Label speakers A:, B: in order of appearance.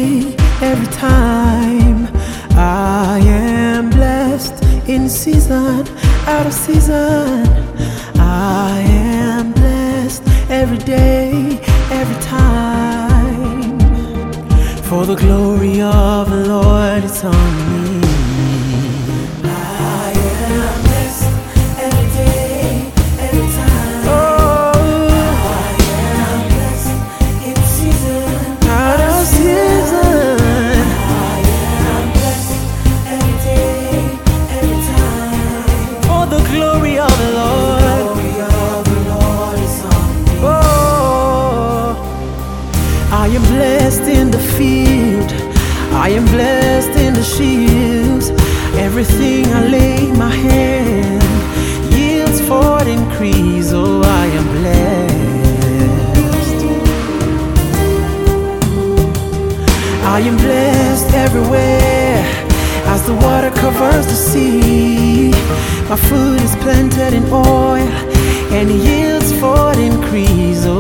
A: day, every time. I am blessed in season, out of season. I am blessed every day, every time. For the glory of the Lord is on me. I am blessed every day, every time. Oh, I am blessed in season, out of season. I am blessed every day, every time. For the glory of the Lord. I am blessed in the field, I am blessed in the shields. Everything I lay my hand yields for increase. Oh, I am blessed. I am blessed everywhere as the water covers the sea. My food is planted in oil and yields for increase.